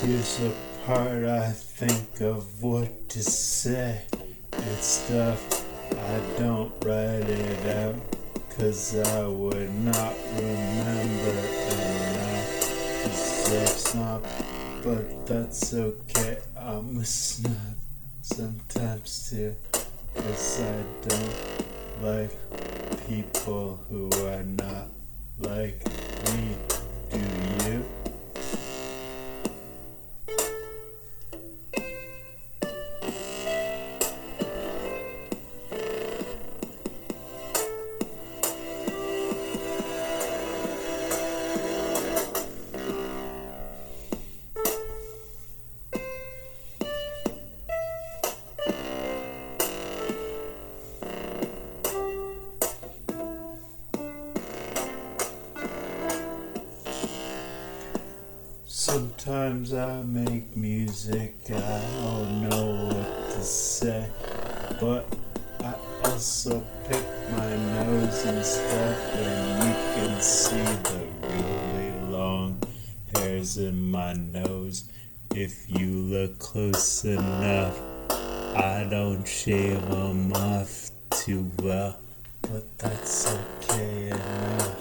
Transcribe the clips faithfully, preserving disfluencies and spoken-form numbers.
Here's the part I think of what to say. It's stuff I don't write it out, 'cause I would not remember enough to say snob, but that's okay. I'm a snob sometimes too, 'cause I don't like people who are not like me. Do you? Sometimes I make music, I don't know what to say, but I also pick my nose and stuff, and you can see the really long hairs in my nose if you look close enough. I don't shave them off too well, but that's okay enough.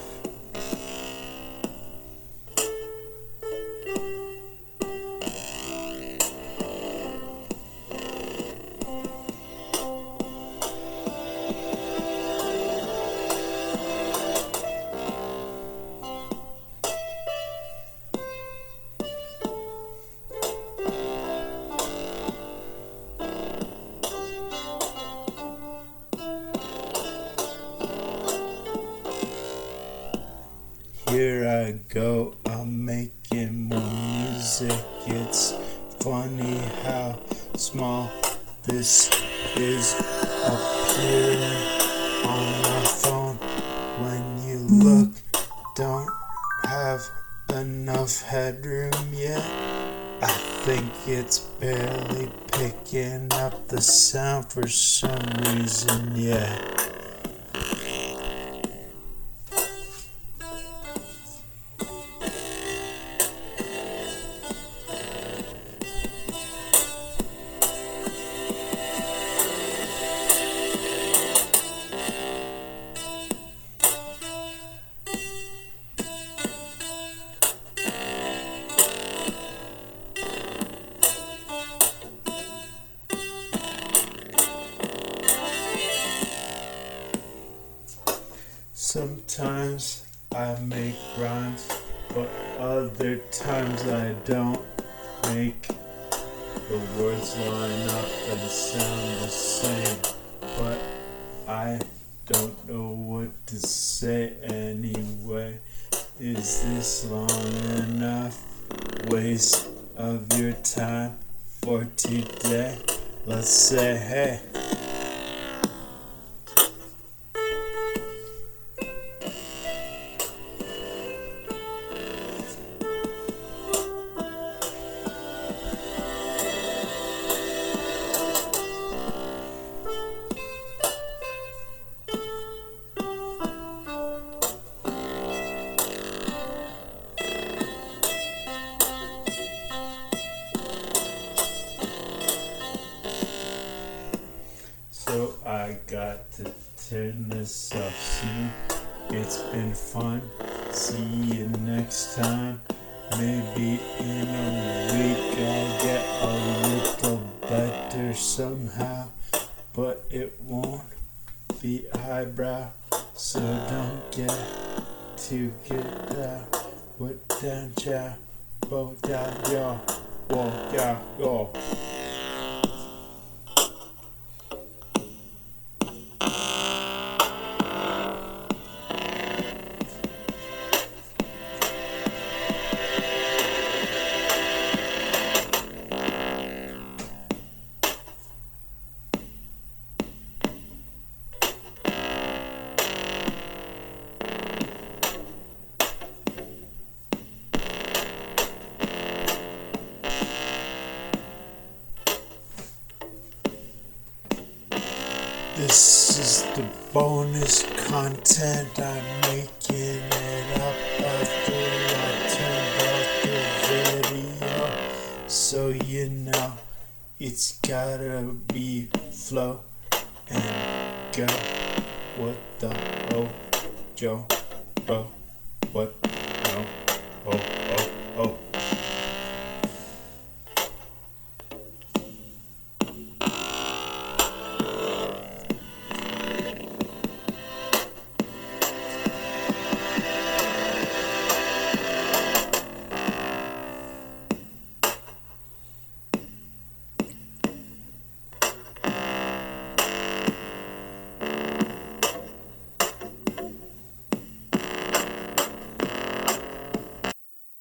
Here I go, I'm making more music. It's funny how small this is appearing on my phone. When you look, don't have enough headroom yet. I think it's barely picking up the sound for some reason, yeah. Sometimes I make rhymes, but other times I don't make the words line up and sound the same. But I don't know what to say anyway. Is this long enough waste of your time for today? Let's say hey. So I got to turn this off soon. It's been fun. See you next time. Maybe in a week I'll get a little better somehow, but it won't be highbrow. So don't get to get down with down chow, bo down yo, wo ya yo. This is the bonus content. I'm making it up after I turned off the video. so you know it's gotta be flow and go. What the oh, Joe, bro, what, no, oh, oh, oh.